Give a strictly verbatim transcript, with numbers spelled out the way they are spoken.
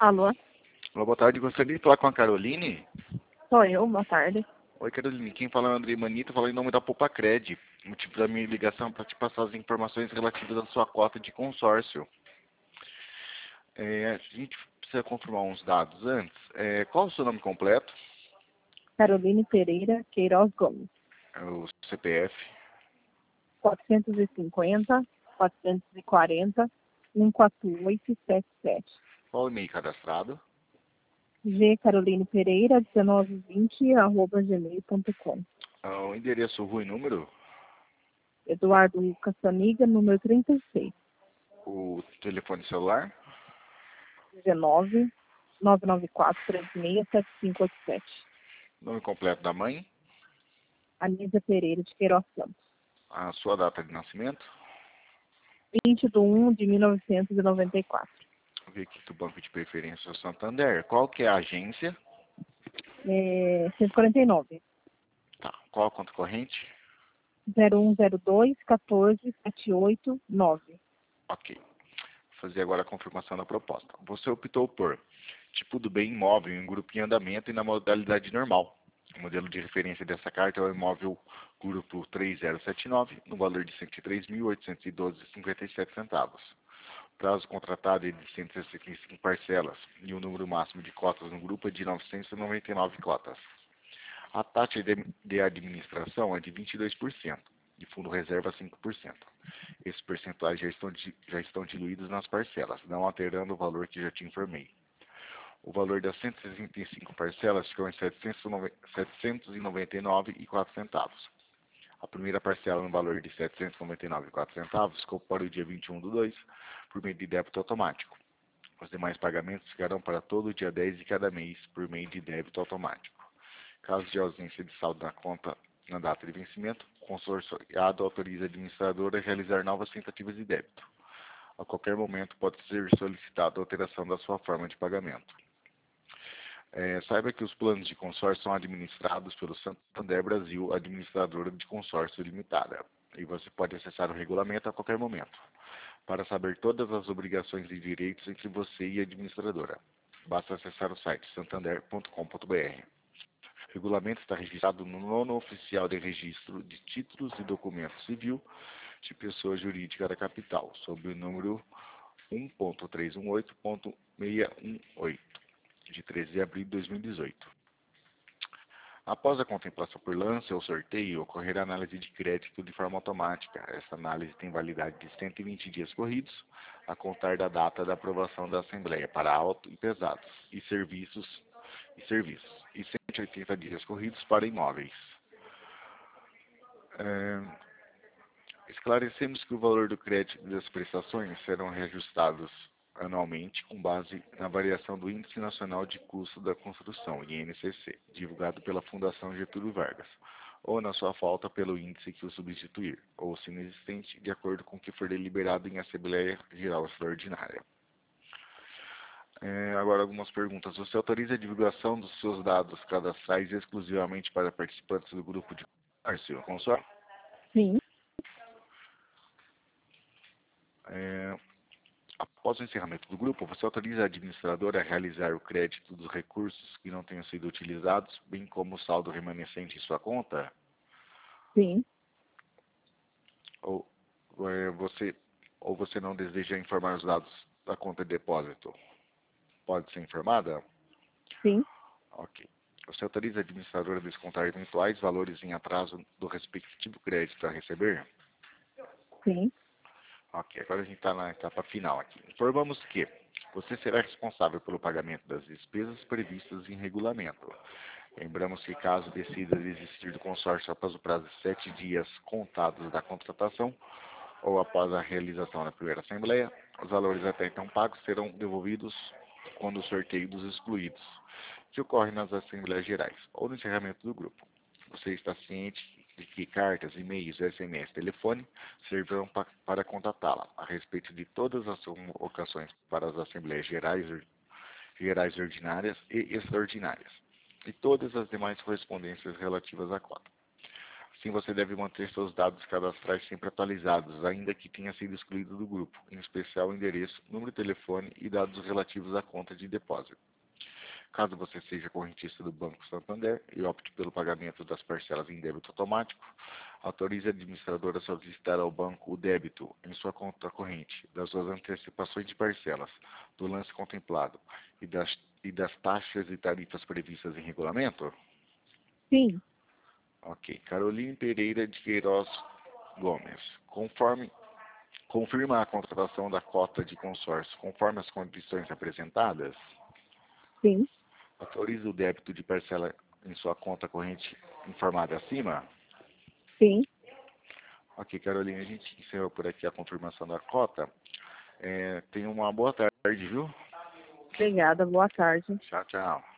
Alô? Olá, boa tarde. Gostaria de falar com a Caroline. Sou eu, boa tarde. Oi, Caroline. Quem fala é o André Manito, falando em nome da Poupacred. O motivo da minha ligação é para te passar as informações relativas à sua cota de consórcio. É, a gente precisa confirmar uns dados antes. É, qual o seu nome completo? Caroline Pereira Queiroz Gomes. É o C P F. quatrocentos e cinquenta, quatrocentos e quarenta, cento e quarenta e oito, setenta e sete. Qual o e-mail cadastrado? G Caroline Pereira, dezenove vinte, arroba gmail ponto com. Ah, o endereço, rua e número? Eduardo Caçaniga, número trinta e seis. O telefone celular? dezenove, nove nove quatro, três seis, sete cinco oito sete. Nome completo da mãe? Anísia Pereira de Queiroz Santos. A sua data de nascimento? vinte de um de mil novecentos e noventa e quatro. Vou ver aqui do Banco de Preferência Santander. Qual que é a agência? É, cento e quarenta e nove. Tá. Qual a conta corrente? zero um zero dois, quatorze, setenta e oito, nove. Ok. Vou fazer agora a confirmação da proposta. Você optou por tipo do bem imóvel em grupo em andamento e na modalidade normal. O modelo de referência dessa carta é o imóvel grupo três zero sete nove, no valor de cento e três mil, oitocentos e doze reais e cinquenta e sete centavos. O prazo contratado é de cento e sessenta e cinco parcelas e o número máximo de cotas no grupo é de novecentas e noventa e nove cotas. A taxa de, de administração é de vinte e dois por cento e fundo reserva cinco por cento. Esses percentuais já estão, já estão diluídos nas parcelas, não alterando o valor que já te informei. O valor das cento e sessenta e cinco parcelas ficou em setecentos e noventa e nove reais e quatro centavos. A primeira parcela no valor de setecentos e noventa e nove reais e quatro centavos ficou para o dia vinte e um do dois por meio de débito automático. Os demais pagamentos ficarão para todo o dia dez de cada mês por meio de débito automático. Caso de ausência de saldo na conta na data de vencimento, o consorciado autoriza a administradora a realizar novas tentativas de débito. A qualquer momento pode ser solicitada a alteração da sua forma de pagamento. É, saiba que os planos de consórcio são administrados pelo Santander Brasil, administradora de consórcio limitada, e você pode acessar o regulamento a qualquer momento, para saber todas as obrigações e direitos entre você e a administradora. Basta acessar o site santander ponto com ponto br. O regulamento está registrado no nono oficial de registro de títulos e documentos civil de pessoa jurídica da capital, sob o número um ponto trezentos e dezoito ponto seiscentos e dezoito, de treze de abril de dois mil e dezoito. Após a contemplação por lance ou sorteio, ocorrerá análise de crédito de forma automática. Essa análise tem validade de cento e vinte dias corridos, a contar da data da aprovação da Assembleia para auto e pesados e serviços e serviços, e cento e oitenta dias corridos para imóveis. É, esclarecemos que o valor do crédito das prestações serão reajustados anualmente com base na variação do Índice Nacional de Custo da Construção, I N C C, divulgado pela Fundação Getúlio Vargas, ou na sua falta pelo índice que o substituir, ou se inexistente, de acordo com o que for deliberado em Assembleia Geral Extraordinária. É, agora algumas perguntas. Você autoriza a divulgação dos seus dados cadastrais exclusivamente para participantes do grupo de consórcio? consórcio? Sim. É, após o encerramento do grupo, você autoriza a administradora a realizar o crédito dos recursos que não tenham sido utilizados, bem como o saldo remanescente em sua conta? Sim. Ou, é, você, ou você não deseja informar os dados da conta de depósito? Pode ser informada? Sim. Ok. Você autoriza a administradora a descontar eventuais valores em atraso do respectivo crédito a receber? Sim. Ok, agora a gente está na etapa final aqui. Informamos que você será responsável pelo pagamento das despesas previstas em regulamento. Lembramos que caso decida desistir do consórcio após o prazo de sete dias contados da contratação ou após a realização da primeira assembleia, os valores até então pagos serão devolvidos quando o sorteio dos excluídos, que ocorre nas Assembleias Gerais ou no encerramento do grupo. Você está ciente de que cartas, e-mails, S M S, telefone servirão pa para contatá-la a respeito de todas as ocasiões para as Assembleias Gerais, Gerais Ordinárias e Extraordinárias, e todas as demais correspondências relativas à cota. Assim, você deve manter seus dados cadastrais sempre atualizados, ainda que tenha sido excluído do grupo, em especial o endereço, número de telefone e dados relativos à conta de depósito. Caso você seja correntista do Banco Santander e opte pelo pagamento das parcelas em débito automático, autorize a administradora a solicitar ao banco o débito em sua conta corrente das suas antecipações de parcelas, do lance contemplado e das, e das taxas e tarifas previstas em regulamento? Sim. Ok. Caroline Pereira de Queiroz Gomes. Conforme, confirma a contratação da cota de consórcio conforme as condições apresentadas? Sim. Autoriza o débito de parcela em sua conta corrente informada acima? Sim. Ok, Carolina, a gente encerrou por aqui a confirmação da cota. É, tenha uma boa tarde, viu? Obrigada. Boa tarde. Tchau, tchau.